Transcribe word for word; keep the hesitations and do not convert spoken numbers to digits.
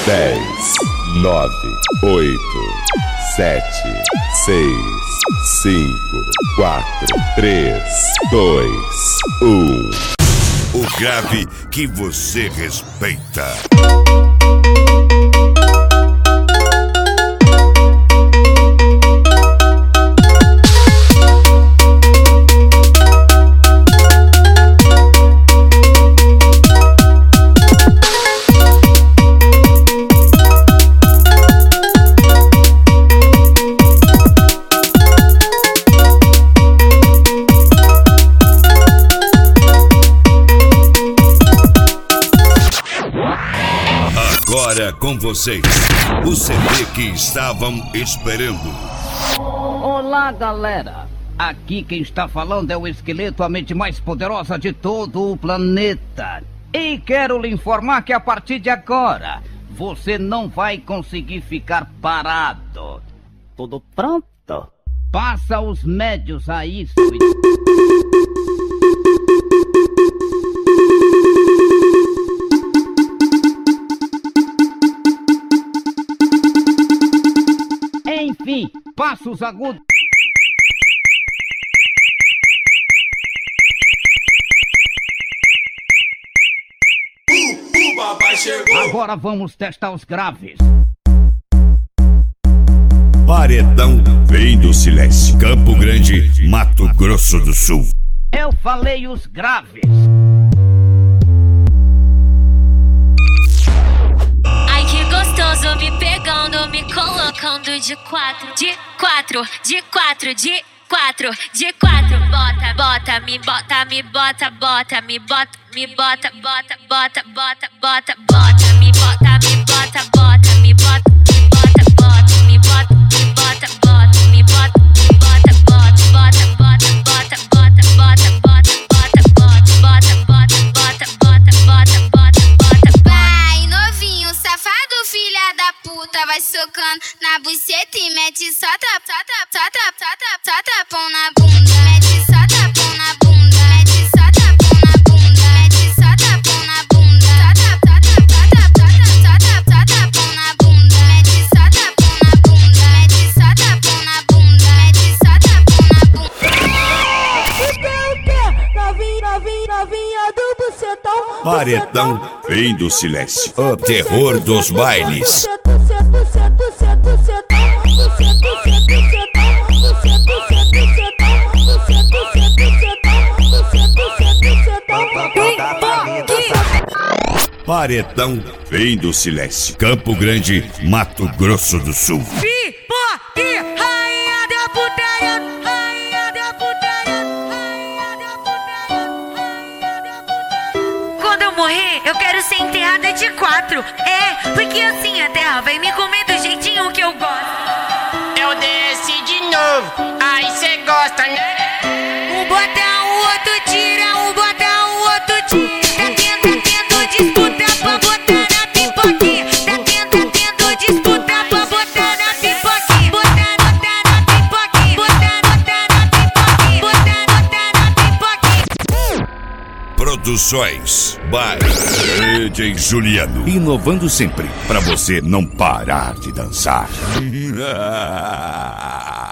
dez, nove, oito, sete, seis, cinco, quatro, três, dois, um. O grave que você respeita. Agora com vocês, o C D que estavam esperando. Olá, galera. Aqui quem está falando é o esqueleto, a mente mais poderosa de todo o planeta. E quero lhe informar que a partir de agora, você não vai conseguir ficar parado. Tudo pronto? Passa os médios a isso. Enfim, passos agudos. O papai chegou. Agora vamos testar os graves. Paredão vem do silêncio. Campo Grande, Mato Grosso do Sul. Eu falei os graves. Ai, que gostoso, me pegando, me colocando de quatro, de quatro, de quatro, de quatro, de quatro. Bota, bota, me bota, me bota, bota, me bota, me bota, bota, bota, bota, bota, bota, me bota, me bota, bota, me bota, bota, bota, me bota, me bota, bota, me bota, bota, bota, bota, bota, bota, bota, bota, bota, bota, bota, bota, bota, bota, bota, bota, bota. Vai, novinho, safado, filha da puta, vai socando na buceta e mete só tap, só tap, só tap, só tap, só tapão na bunda, mete só tapão na bunda, mete só tapão na bunda, mete só tapão na bunda, só tap, só tap, só tap, só tap, só tapão na bunda, mete só tapão na bunda, mete só tapão na bunda, mete só tapão na bunda. O que, o que? Novinha, novinha, novinha do bucetão. Paredão vem do silêncio. O terror dos bailes. Paredão vem do silêncio. Campo Grande, Mato Grosso do Sul. Pipoque, rainha da putaria, rainha da putaria, rainha da putaria, rainha da putaria. Quando eu morrer, eu quero ser enterrada de quatro. É, porque assim a terra vai me comer do jeitinho que eu gosto. Eu desci de novo, aí cê gosta, né? Um bota, o outro tira, um bota, o outro tira. Tá tendo, tendo disputa pra botar na pipoquinha. Tá tendo, tendo disputa pra botar na pipoquinha. Botar, botar na pipoquinha. Botar, botar na pipoquinha. Botar, botar na pipoquinha. Produções by D J Juliano. Inovando sempre, pra você não parar de dançar.